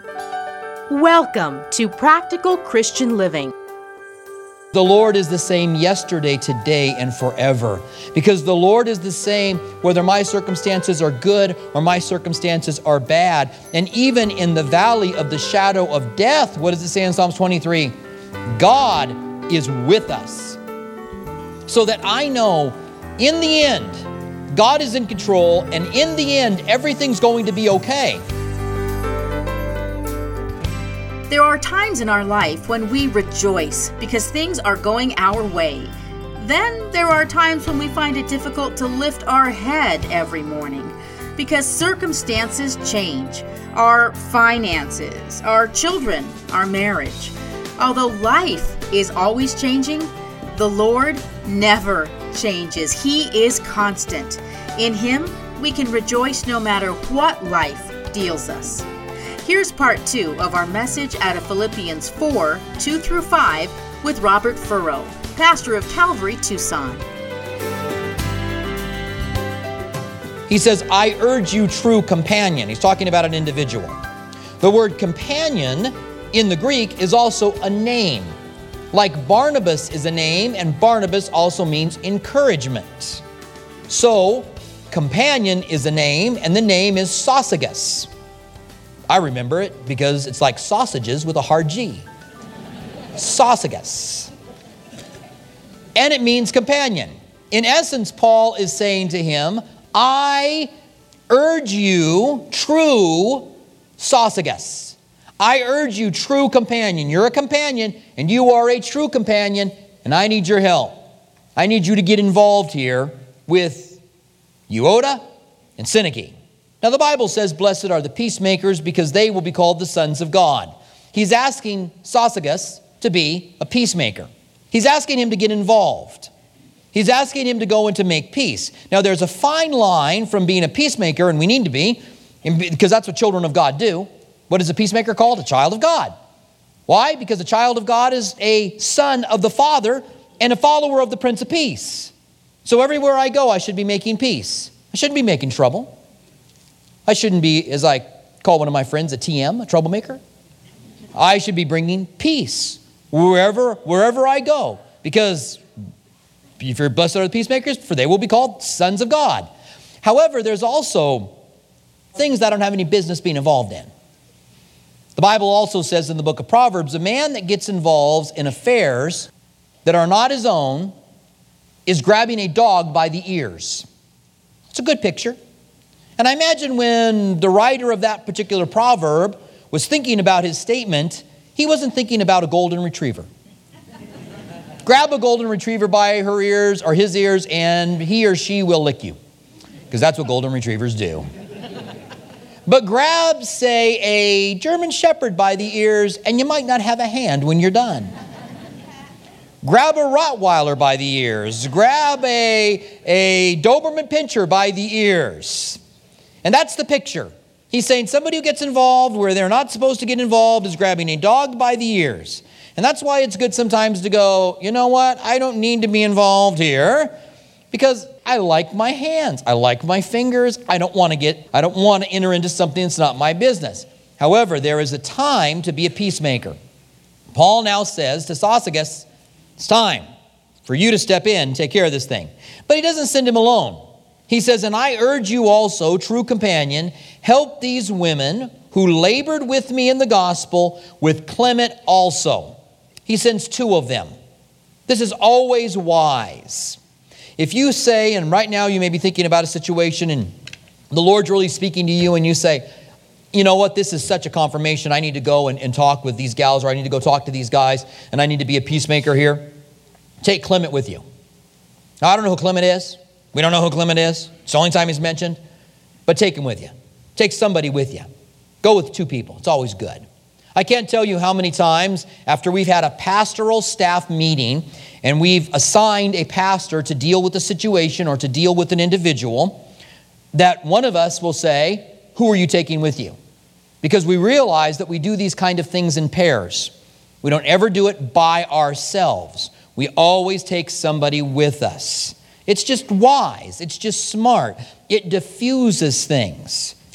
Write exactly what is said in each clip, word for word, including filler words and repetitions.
Welcome to Practical Christian Living. The Lord is the same yesterday, today, and forever. Because the Lord is the same whether my circumstances are good or my circumstances are bad. And even in the valley of the shadow of death, what does it say in Psalms twenty-three? God is with us. So that I know in the end, God is in control, and in the end, everything's going to be okay. There are times in our life when we rejoice because things are going our way. Then there are times when we find it difficult to lift our head every morning because circumstances change. Our finances, our children, our marriage. Although life is always changing, the Lord never changes. He is constant. In Him, we can rejoice no matter what life deals us. Here's part two of our message out of Philippians four, two through five with Robert Furrow, pastor of Calvary, Tucson. He says, I urge you, true companion. He's talking about an individual. The word companion in the Greek is also a name. Like Barnabas is a name, and Barnabas also means encouragement. So, companion is a name, and the name is Sosigus. I remember it because it's like sausages with a hard G. Sosigus. And it means companion. In essence, Paul is saying to him, I urge you, true Sosigus. I urge you, true companion. You're a companion, and you are a true companion, and I need your help. I need you to get involved here with Euodia and Syntyche. Now, the Bible says, blessed are the peacemakers because they will be called the sons of God. He's asking Sosigus to be a peacemaker. He's asking him to get involved. He's asking him to go and to make peace. Now, there's a fine line from being a peacemaker, and we need to be, because that's what children of God do. What is a peacemaker called? A child of God. Why? Because a child of God is a son of the Father and a follower of the Prince of Peace. So everywhere I go, I should be making peace. I shouldn't be making trouble. I shouldn't be, as I call one of my friends, a T M, a troublemaker. I should be bringing peace wherever, wherever I go. Because if you're blessed are the peacemakers, for they will be called sons of God. However, there's also things that I don't have any business being involved in. The Bible also says in the book of Proverbs, a man that gets involved in affairs that are not his own is grabbing a dog by the ears. It's a good picture. And I imagine when the writer of that particular proverb was thinking about his statement, he wasn't thinking about a golden retriever. Grab a golden retriever by her ears or his ears and he or she will lick you. Because that's what golden retrievers do. But grab, say, a German Shepherd by the ears and you might not have a hand when you're done. Grab a Rottweiler by the ears. Grab a, a Doberman Pinscher by the ears. And that's the picture. He's saying somebody who gets involved where they're not supposed to get involved is grabbing a dog by the ears. And that's why it's good sometimes to go, you know what? I don't need to be involved here because I like my hands. I like my fingers. I don't want to get, I don't want to enter into something that's not my business. However, there is a time to be a peacemaker. Paul now says to Sosigus, it's time for you to step in and take care of this thing. But he doesn't send him alone. He says, and I urge you also, true companion, help these women who labored with me in the gospel with Clement also. He sends two of them. This is always wise. If you say, and right now you may be thinking about a situation and the Lord's really speaking to you and you say, you know what, this is such a confirmation. I need to go and, and talk with these gals or I need to go talk to these guys and I need to be a peacemaker here. Take Clement with you. Now, I don't know who Clement is. We don't know who Clement is. It's the only time he's mentioned. But take him with you. Take somebody with you. Go with two people. It's always good. I can't tell you how many times after we've had a pastoral staff meeting and we've assigned a pastor to deal with a situation or to deal with an individual, that one of us will say, who are you taking with you? Because we realize that we do these kind of things in pairs. We don't ever do it by ourselves. We always take somebody with us. It's just wise. It's just smart. It diffuses things. If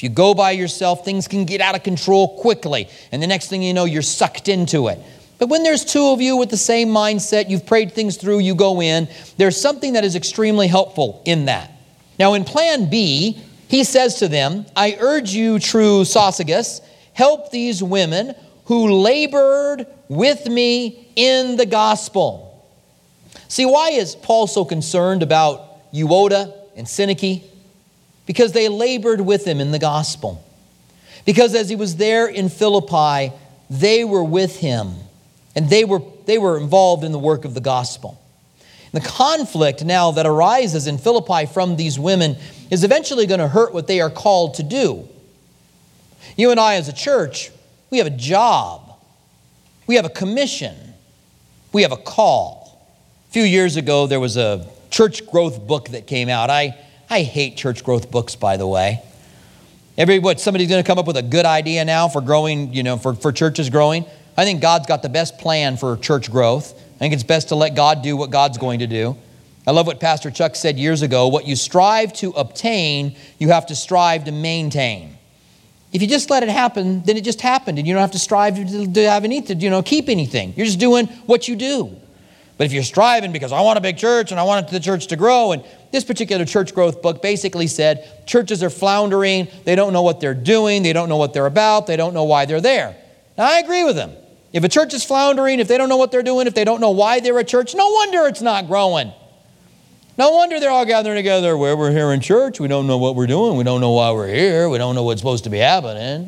If you go by yourself, things can get out of control quickly. And the next thing you know, you're sucked into it. But when there's two of you with the same mindset, you've prayed things through, you go in, there's something that is extremely helpful in that. Now in plan B, he says to them, I urge you, true Sosthenes, help these women who labored with me in the gospel. See, why is Paul so concerned about Euodia and Syntyche? Because they labored with him in the gospel. Because as he was there in Philippi, they were with him. And they were, they were involved in the work of the gospel. The conflict now that arises in Philippi from these women is eventually going to hurt what they are called to do. You and I as a church, we have a job. We have a commission. We have a call. A few years ago, there was a church growth book that came out. I, I hate church growth books, by the way. Every, what, somebody's going to come up with a good idea now for growing, you know, for, for churches growing. I think God's got the best plan for church growth. I think it's best to let God do what God's going to do. I love what Pastor Chuck said years ago. What you strive to obtain, you have to strive to maintain. If you just let it happen, then it just happened, and you don't have to strive to, to have any, to, you know, keep anything. You're just doing what you do. But if you're striving because I want a big church and I want the church to grow, and this particular church growth book basically said churches are floundering, they don't know what they're doing, they don't know what they're about, they don't know why they're there. Now, I agree with them. If a church is floundering, if they don't know what they're doing, if they don't know why they're a church, no wonder it's not growing. No wonder they're all gathering together. Well, we're here in church. We don't know what we're doing. We don't know why we're here. We don't know what's supposed to be happening.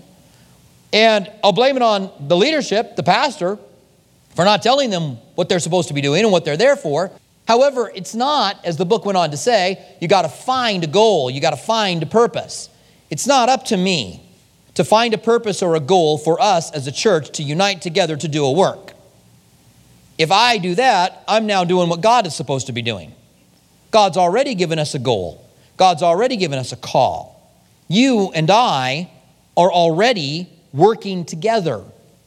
And I'll blame it on the leadership, the pastor, for not telling them what they're supposed to be doing and what they're there for. However, it's not, as the book went on to say, you got to find a goal. You got to find a purpose. It's not up to me to find a purpose or a goal for us as a church to unite together to do a work. If I do that, I'm now doing what God is supposed to be doing. God's already given us a goal. God's already given us a call. You and I are already working together.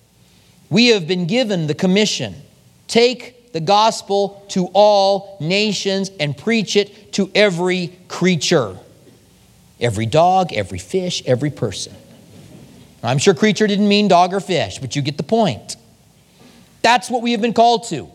We have been given the commission. Take the gospel to all nations and preach it to every creature. Every dog, every fish, every person. I'm sure creature didn't mean dog or fish, but you get the point. That's what we have been called to.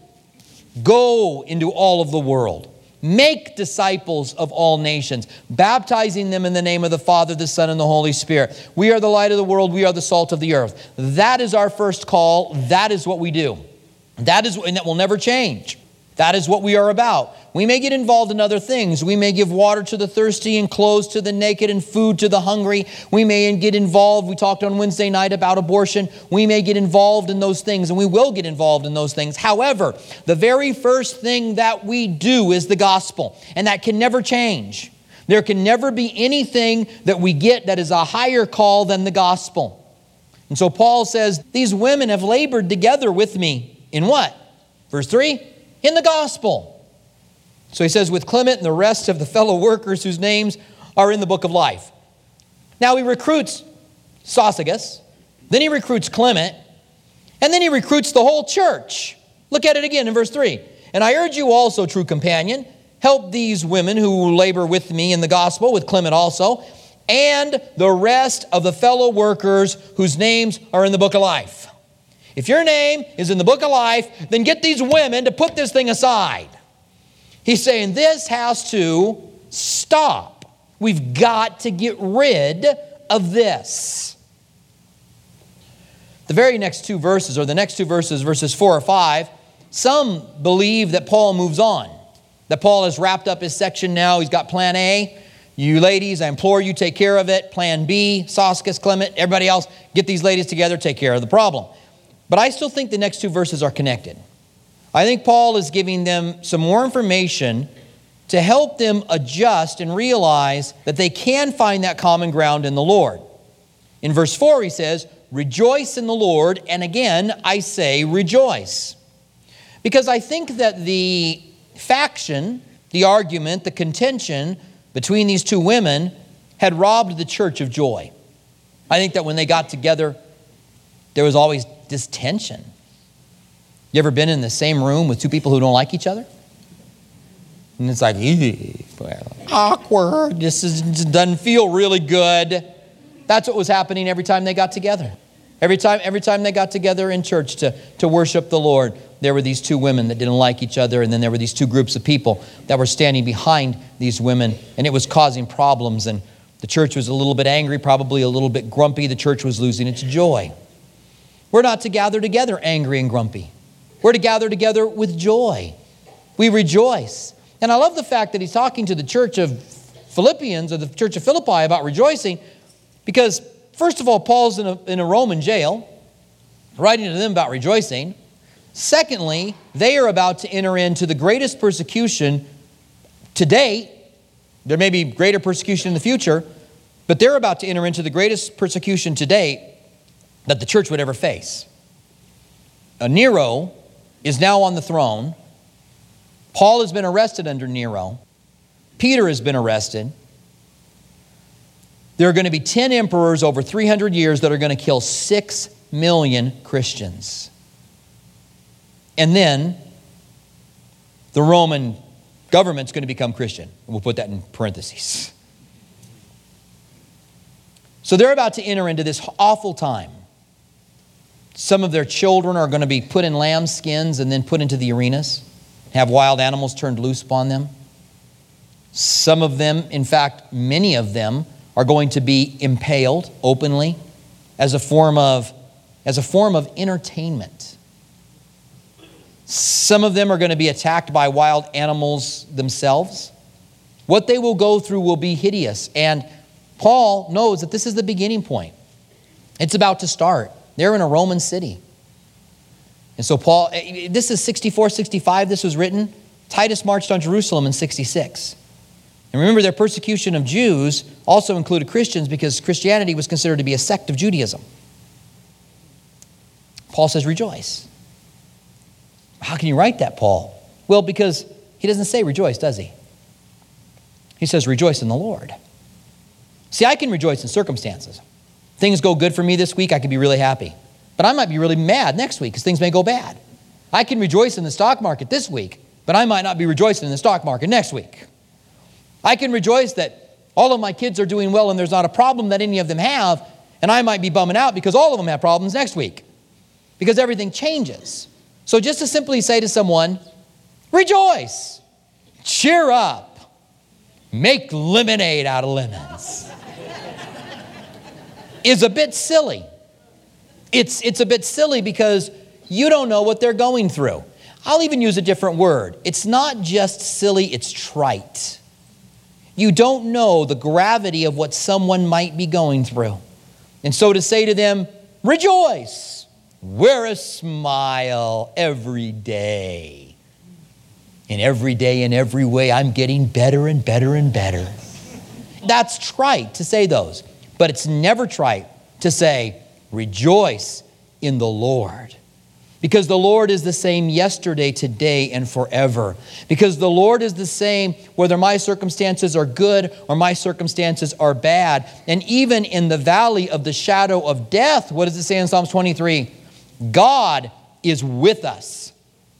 Go into all of the world. Make disciples of all nations, baptizing them in the name of the Father, the Son, and the Holy Spirit. We are the light of the world. We are the salt of the earth. That is our first call. That is what we do. That is, and that will never change. That is what we are about. We may get involved in other things. We may give water to the thirsty and clothes to the naked and food to the hungry. We may get involved. We talked on Wednesday night about abortion. We may get involved in those things, and we will get involved in those things. However, the very first thing that we do is the gospel, and that can never change. There can never be anything that we get that is a higher call than the gospel. And so Paul says, these women have labored together with me in what? Verse three, in the gospel. So he says, with Clement and the rest of the fellow workers whose names are in the book of life. Now he recruits Sosthenes, then he recruits Clement, and then he recruits the whole church. Look at it again in verse three. And I urge you also, true companion, help these women who labor with me in the gospel, with Clement also, and the rest of the fellow workers whose names are in the book of life. If your name is in the book of life, then get these women to put this thing aside. He's saying this has to stop. We've got to get rid of this. The very next two verses, or the next two verses, verses four or five, some believe that Paul moves on. That Paul has wrapped up his section now. He's got plan A. You ladies, I implore you, take care of it. Plan B, Sosthenes, Clement, everybody else, get these ladies together, take care of the problem. But I still think the next two verses are connected. I think Paul is giving them some more information to help them adjust and realize that they can find that common ground in the Lord. In verse four, he says, rejoice in the Lord, and again, I say rejoice. Because I think that the faction, the argument, the contention between these two women had robbed the church of joy. I think that when they got together, there was always this tension. You ever been in the same room with two people who don't like each other? And it's like, well, awkward. This, is, this doesn't feel really good. That's what was happening every time they got together. Every time, every time they got together in church to, to worship the Lord, there were these two women that didn't like each other, and then there were these two groups of people that were standing behind these women, and it was causing problems, and the church was a little bit angry, probably a little bit grumpy. The church was losing its joy. We're not to gather together angry and grumpy. We're to gather together with joy. We rejoice. And I love the fact that he's talking to the church of Philippians, or the church of Philippi, about rejoicing, because first of all, Paul's in a, in a Roman jail, writing to them about rejoicing. Secondly, they are about to enter into the greatest persecution to date. There may be greater persecution in the future, but they're about to enter into the greatest persecution to date that the church would ever face. Now, Nero is now on the throne. Paul has been arrested under Nero. Peter has been arrested. There are going to be ten emperors over three hundred years that are going to kill six million Christians. And then the Roman government's going to become Christian. We'll put that in parentheses. So they're about to enter into this awful time. Some of their children are going to be put in lamb skins and then put into the arenas, have wild animals turned loose upon them. Some of them, in fact, many of them, are going to be impaled openly as a form of, as a form of entertainment. Some of them are going to be attacked by wild animals themselves. What they will go through will be hideous. And Paul knows that this is the beginning point. It's about to start. They're in a Roman city. And so Paul, this is sixty-four, sixty-five, this was written. Titus marched on Jerusalem in sixty-six. And remember, their persecution of Jews also included Christians because Christianity was considered to be a sect of Judaism. Paul says, rejoice. How can you write that, Paul? Well, because he doesn't say rejoice, does he? He says rejoice in the Lord. See, I can rejoice in circumstances. Things go good for me this week, I can be really happy. But I might be really mad next week because things may go bad. I can rejoice in the stock market this week, but I might not be rejoicing in the stock market next week. I can rejoice that all of my kids are doing well and there's not a problem that any of them have, and I might be bumming out because all of them have problems next week because everything changes. So just to simply say to someone, rejoice, cheer up, make lemonade out of lemons is a bit silly. It's, it's a bit silly because you don't know what they're going through. I'll even use a different word. It's not just silly, it's trite. You don't know the gravity of what someone might be going through. And so to say to them, rejoice, wear a smile every day. And every day in every way, I'm getting better and better and better. That's trite to say those. But it's never trite to say, rejoice in the Lord. Because the Lord is the same yesterday, today, and forever. Because the Lord is the same whether my circumstances are good or my circumstances are bad. And even in the valley of the shadow of death, what does it say in Psalms twenty-three? God is with us.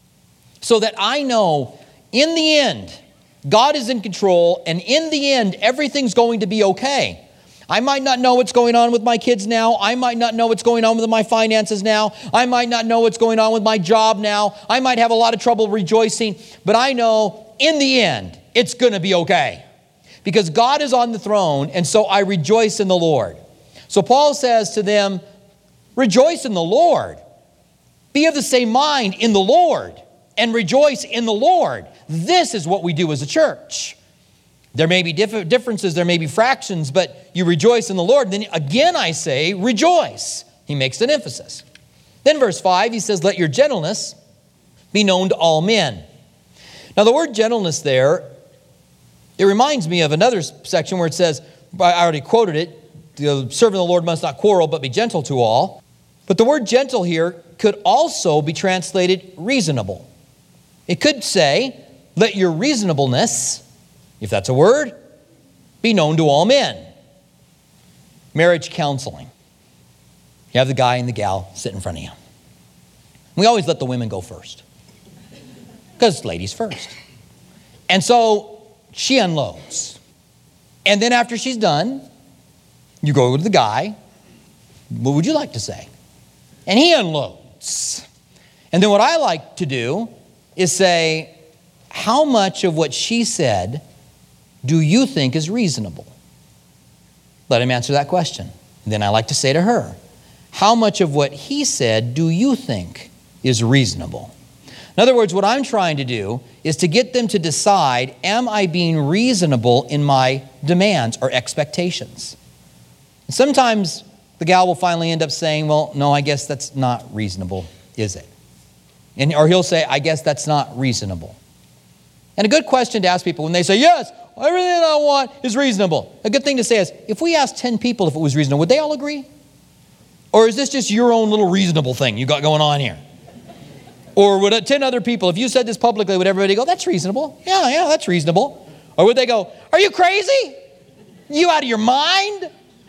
So that I know in the end, God is in control, and in the end, everything's going to be okay. I might not know what's going on with my kids now. I might not know what's going on with my finances now. I might not know what's going on with my job now. I might have a lot of trouble rejoicing. But I know in the end, it's going to be okay. Because God is on the throne, and so I rejoice in the Lord. So Paul says to them, rejoice in the Lord. Be of the same mind in the Lord, and rejoice in the Lord. This is what we do as a church. There may be diff- differences, there may be fractions, but you rejoice in the Lord. Then again I say, rejoice. He makes an emphasis. Then verse five, he says, let your gentleness be known to all men. Now the word gentleness there, it reminds me of another section where it says, I already quoted it, the servant of the Lord must not quarrel, but be gentle to all. But the word gentle here could also be translated reasonable. It could say, let your reasonableness, if that's a word, be known to all men. Marriage counseling. You have the guy and the gal sit in front of you. We always let the women go first. Because ladies first. And so she unloads. And then after she's done, You go to the guy, what would you like to say? And he unloads. And then what I like to do is say, how much of what she said do you think is reasonable? Let him answer that question. Then I like to say to her, how much of what he said do you think is reasonable? In other words, what I'm trying to do is to get them to decide, am I being reasonable in my demands or expectations? And sometimes the gal will finally end up saying, well, no, I guess that's not reasonable, is it? And, or he'll say, I guess that's not reasonable. And a good question to ask people when they say, yes, everything that I want is reasonable. A good thing to say is, if we asked ten people if it was reasonable, would they all agree? Or is this just your own little reasonable thing you got going on here? Or would ten other people, if you said this publicly, would everybody go, that's reasonable? Yeah, yeah, that's reasonable. Or would they go, are you crazy? You out of your mind?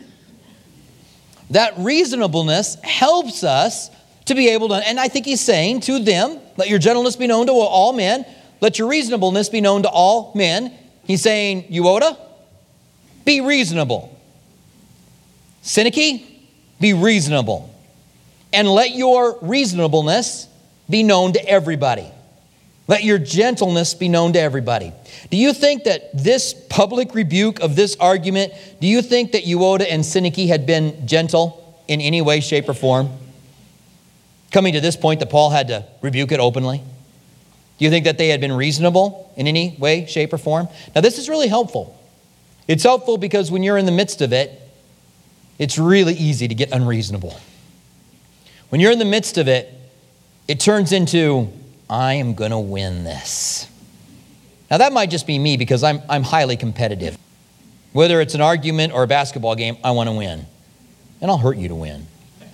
That reasonableness helps us to be able to, and I think he's saying to them, let your gentleness be known to all men. Let your reasonableness be known to all men. He's saying, Euodia, be reasonable. Syntyche, be reasonable. And let your reasonableness be known to everybody. Let your gentleness be known to everybody. Do you think that this public rebuke of this argument, do you think that Euodia and Syntyche had been gentle in any way, shape, or form? Coming to this point that Paul had to rebuke it openly? Do you think that they had been reasonable in any way, shape, or form? Now, this is really helpful. It's helpful because when you're in the midst of it, it's really easy to get unreasonable. When you're in the midst of it, it turns into, I am going to win this. Now, that might just be me because I'm, I'm highly competitive. Whether it's an argument or a basketball game, I want to win. And I'll hurt you to win.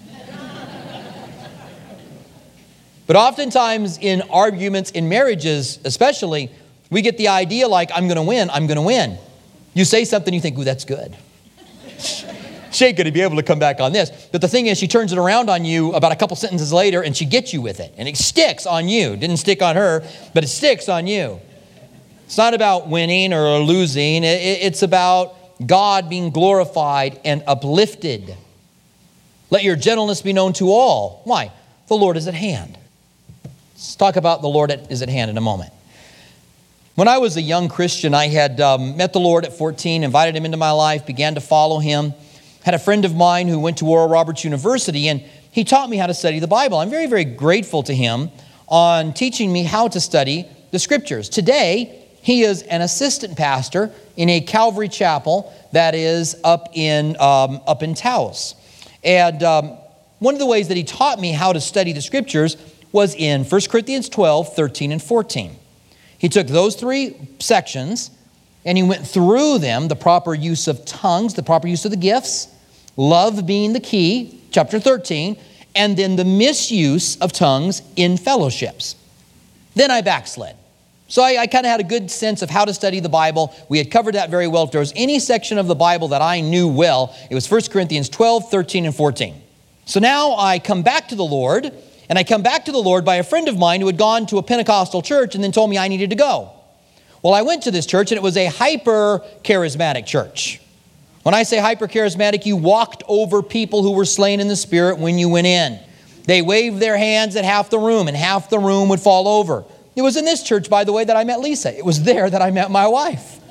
But oftentimes in arguments, in marriages especially, we get the idea like, I'm going to win, I'm going to win. You say something, you think, ooh, that's good. She ain't going to be able to come back on this. But the thing is, she turns it around on you about a couple sentences later and she gets you with it. And it sticks on you. Didn't stick on her, but it sticks on you. It's not about winning or losing. It's about God being glorified and uplifted. Let your gentleness be known to all. Why? The Lord is at hand. Let's talk about the Lord is at hand in a moment. When I was a young Christian, I had um, met the Lord at fourteen, invited him into my life, began to follow him. Had a friend of mine who went to Oral Roberts University, and he taught me how to study the Bible. I'm very, very grateful to him on teaching me how to study the Scriptures. Today, he is an assistant pastor in a Calvary chapel that is up in, um, up in Taos. And um, one of the ways that he taught me how to study the Scriptures was in First Corinthians twelve, thirteen, and fourteen. He took those three sections and he went through them, the proper use of tongues, the proper use of the gifts, love being the key, chapter thirteen, and then the misuse of tongues in fellowships. Then I backslid. So I, I kind of had a good sense of how to study the Bible. We had covered that very well. If there was any section of the Bible that I knew well, it was First Corinthians twelve, thirteen, and fourteen. So now I come back to the Lord, and I come back to the Lord by a friend of mine who had gone to a Pentecostal church and then told me I needed to go. Well, I went to this church, and it was a hyper-charismatic church. When I say hyper-charismatic, you walked over people who were slain in the Spirit when you went in. They waved their hands at half the room, and half the room would fall over. It was in this church, by the way, that I met Lisa. It was there that I met my wife.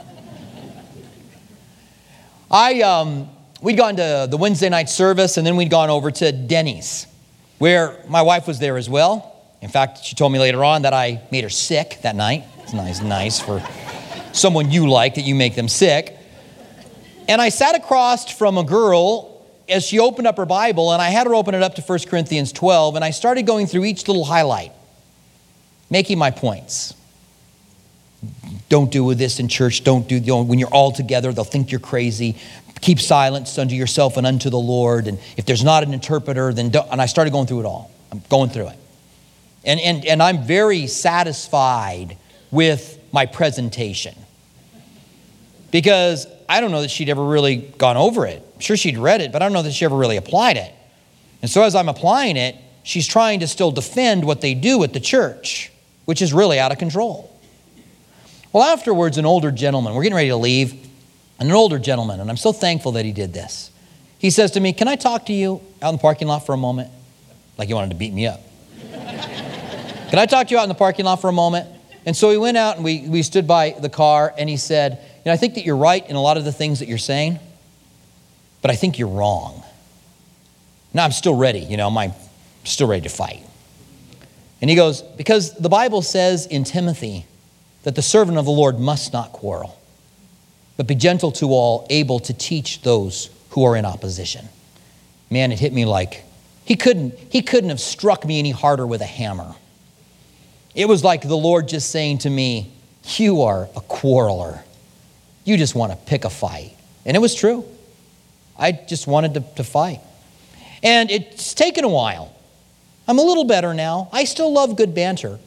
I, um, we'd gone to the Wednesday night service, and then we'd gone over to Denny's, where my wife was there as well. In fact, she told me later on that I made her sick that night. It's nice, nice for someone you like that you make them sick. And I sat across from a girl as she opened up her Bible, and I had her open it up to First Corinthians twelve, and I started going through each little highlight, making my points. Don't do this in church. Don't do, don't, when you're all together, they'll think you're crazy. Keep silence unto yourself and unto the Lord. And if there's not an interpreter, then don't. And I started going through it all. I'm going through it. And, and, and I'm very satisfied with my presentation. Because I don't know that she'd ever really gone over it. I'm sure she'd read it, but I don't know that she ever really applied it. And so as I'm applying it, she's trying to still defend what they do at the church, which is really out of control. Well, afterwards, an older gentleman, we're getting ready to leave, and an older gentleman, and I'm so thankful that he did this. He says to me, can I talk to you out in the parking lot for a moment? Like he wanted to beat me up. Can I talk to you out in the parking lot for a moment? And so we went out and we, we stood by the car, and he said, you know, I think that you're right in a lot of the things that you're saying, but I think you're wrong. Now I'm still ready, you know, I'm still ready to fight. And he goes, because the Bible says in Timothy that the servant of the Lord must not quarrel, but be gentle to all, able to teach those who are in opposition. Man, it hit me like he couldn't, he couldn't have struck me any harder with a hammer. It was like the Lord just saying to me, you are a quarreler. You just want to pick a fight. And it was true. I just wanted to, to fight. And it's taken a while. I'm a little better now. I still love good banter.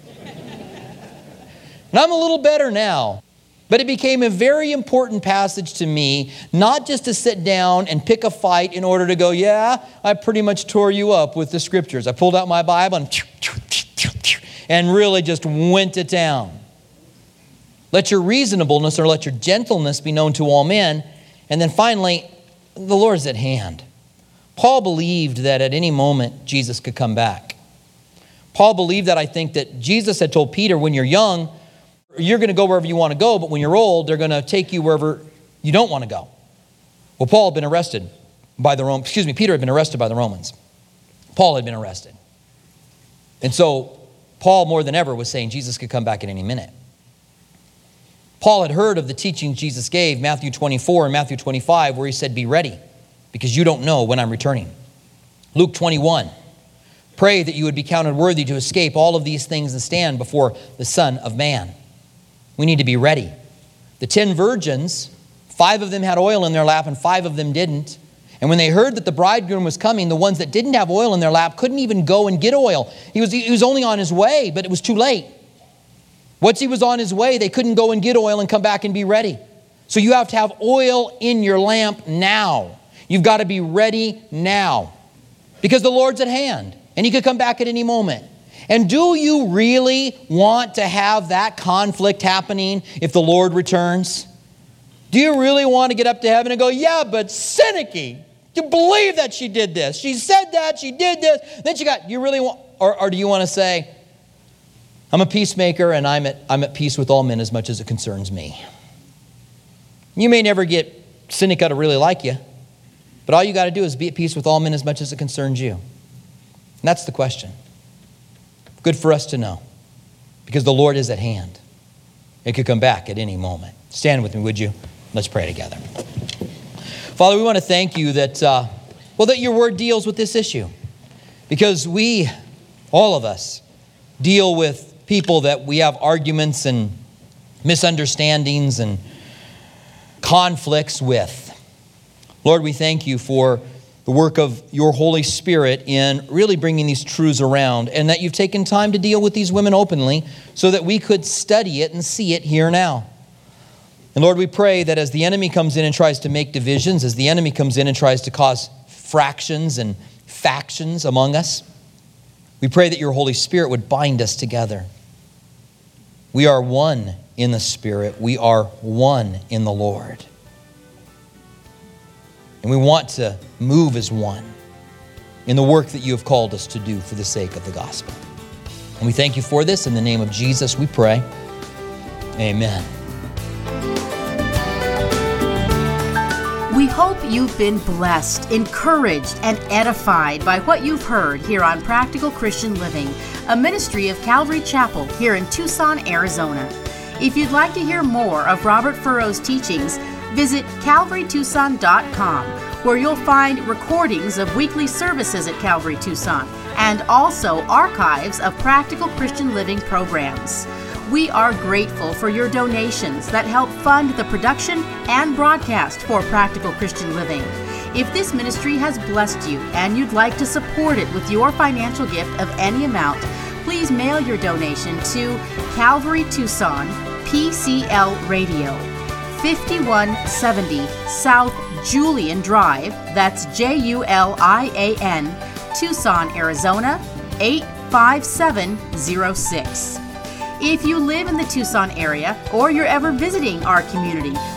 And I'm a little better now. But it became a very important passage to me, not just to sit down and pick a fight in order to go, yeah, I pretty much tore you up with the scriptures. I pulled out my Bible and, and really just went to town. Let your reasonableness or let your gentleness be known to all men. And then finally, the Lord's at hand. Paul believed that at any moment Jesus could come back. Paul believed that, I think, that Jesus had told Peter, when you're young, you're going to go wherever you want to go, but when you're old, they're going to take you wherever you don't want to go. Well, Paul had been arrested by the Romans. Excuse me, Peter had been arrested by the Romans. Paul had been arrested. And so Paul, more than ever, was saying Jesus could come back at any minute. Paul had heard of the teachings Jesus gave, Matthew twenty-four and Matthew twenty-five, where he said, be ready, because you don't know when I'm returning. Luke twenty-one, pray that you would be counted worthy to escape all of these things and stand before the Son of Man. We need to be ready. The ten virgins, five of them had oil in their lap and five of them didn't. And when they heard that the bridegroom was coming, the ones that didn't have oil in their lap couldn't even go and get oil. He was, he was only on his way, but it was too late. Once he was on his way, they couldn't go and get oil and come back and be ready. So you have to have oil in your lamp now. You've got to be ready now, because the Lord's at hand and he could come back at any moment. And do you really want to have that conflict happening if the Lord returns? Do you really want to get up to heaven and go, yeah, but Syntyche, you believe that she did this. She said that, she did this. Then she got, you really want, or, or do you want to say, I'm a peacemaker and I'm at, I'm at peace with all men as much as it concerns me. You may never get Syntyche to really like you, but all you got to do is be at peace with all men as much as it concerns you. And that's the question. Good for us to know, because the Lord is at hand. It could come back at any moment. Stand with me, would you? Let's pray together. Father, we want to thank you that, uh, well, that your word deals with this issue, because we, all of us, deal with people that we have arguments and misunderstandings and conflicts with. Lord, we thank you for the work of your Holy Spirit in really bringing these truths around, and that you've taken time to deal with these women openly so that we could study it and see it here now. And Lord, we pray that as the enemy comes in and tries to make divisions, as the enemy comes in and tries to cause fractions and factions among us, we pray that your Holy Spirit would bind us together. We are one in the Spirit. We are one in the Lord. And we want to move as one in the work that you have called us to do for the sake of the gospel. And we thank you for this. In the name of Jesus, we pray. Amen. We hope you've been blessed, encouraged, and edified by what you've heard here on Practical Christian Living, a ministry of Calvary Chapel here in Tucson, Arizona. If you'd like to hear more of Robert Furrow's teachings, visit calvary tucson dot com, where you'll find recordings of weekly services at Calvary Tucson and also archives of Practical Christian Living programs. We are grateful for your donations that help fund the production and broadcast for Practical Christian Living. If this ministry has blessed you and you'd like to support it with your financial gift of any amount, please mail your donation to Calvary Tucson, P C L Radio, fifty-one seventy South Julian Drive, that's J U L I A N, Tucson, Arizona, eight five seven zero six. If you live in the Tucson area or you're ever visiting our community,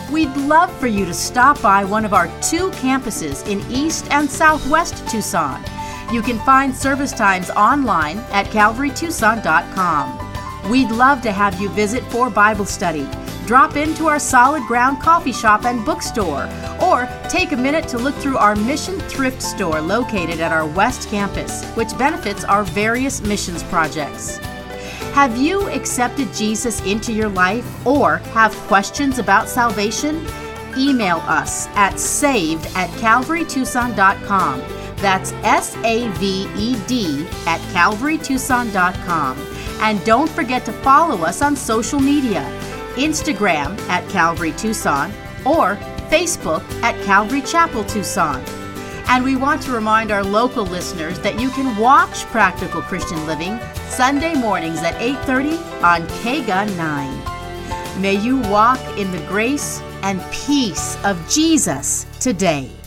We'd love for you to stop by one of our two campuses in East and Southwest Tucson. You can find service times online at calvary tucson dot com. We'd love to have you visit for Bible study. Drop into our Solid Ground coffee shop and bookstore, or take a minute to look through our Mission Thrift store located at our West Campus, which benefits our various missions projects. Have you accepted Jesus into your life or have questions about salvation? Email us at saved at calvary tucson dot com. That's S A V E D at calvary tucson dot com. And don't forget to follow us on social media, Instagram at Calvary Tucson or Facebook at Calvary Chapel Tucson. And we want to remind our local listeners that you can watch Practical Christian Living Sunday mornings at eight thirty on K G U nine. May you walk in the grace and peace of Jesus today.